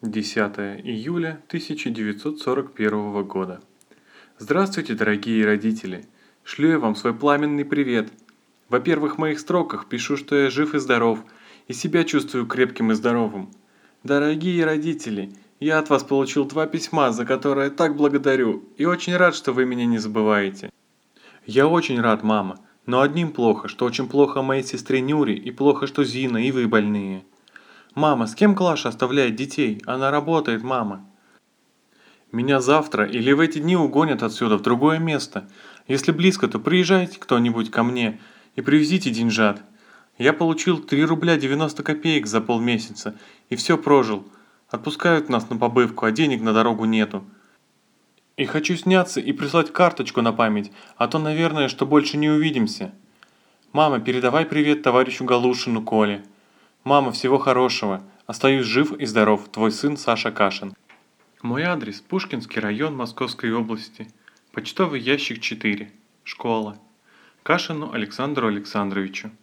10 июля 1941 года. Здравствуйте, дорогие родители! Шлю я вам свой пламенный привет. Во-первых, в моих строках пишу, что я жив и здоров, и себя чувствую крепким и здоровым. Дорогие родители, я от вас получил 2 письма, за которые так благодарю, и очень рад, что вы меня не забываете. Я очень рад, мама, но одним плохо, что очень плохо моей сестре Нюре, и плохо, что Зина и вы больные. Мама, с кем Клаша оставляет детей? Она работает, мама. Меня завтра или в эти дни угонят отсюда в другое место. Если близко, то приезжайте кто-нибудь ко мне и привезите деньжат. Я получил 3 рубля 90 копеек за полмесяца и все прожил. Отпускают нас на побывку, а денег на дорогу нету. И хочу сняться и прислать карточку на память, а то, наверное, что больше не увидимся. Мама, передавай привет товарищу Галушину Коле. Мама, всего хорошего. Остаюсь жив и здоров, твой сын Саша Кашин. Мой адрес – Пушкинский район Московской области. Почтовый ящик 4. Школа. Кашину Александру Александровичу.